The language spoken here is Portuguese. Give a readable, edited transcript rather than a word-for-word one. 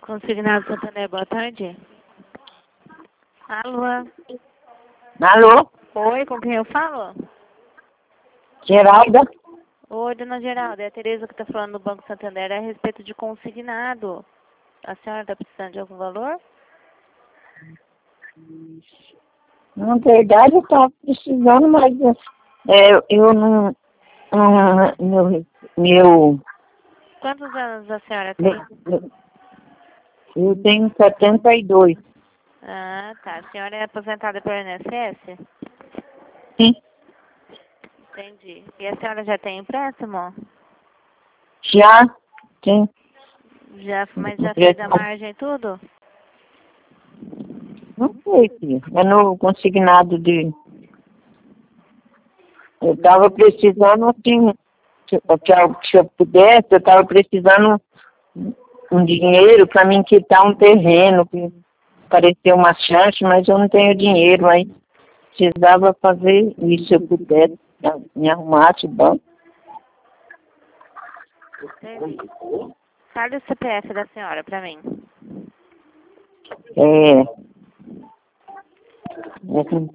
Consignado Santander, boa tarde. Alô? Alô? Oi, com quem eu falo? Geralda? Oi, dona Geralda, é a Tereza que está falando do Banco Santander a respeito de consignado. A senhora está precisando de algum valor? Na verdade, eu estava precisando, mas eu não... Meu... Quantos anos a senhora tem? Eu tenho 72. Ah, tá. A senhora é aposentada pelo INSS? Sim. Entendi. E a senhora já tem empréstimo? Já? Sim. Mas já fez a margem e tudo? Não sei, filho. É no consignado de... Eu estava precisando, assim, se eu pudesse, eu estava precisando um dinheiro para me quitar um terreno, que pareceu uma chance, mas eu não tenho dinheiro, aí precisava fazer isso, se eu pudesse, me arrumasse o banco. Entendi. Fale o CPF da senhora para mim. É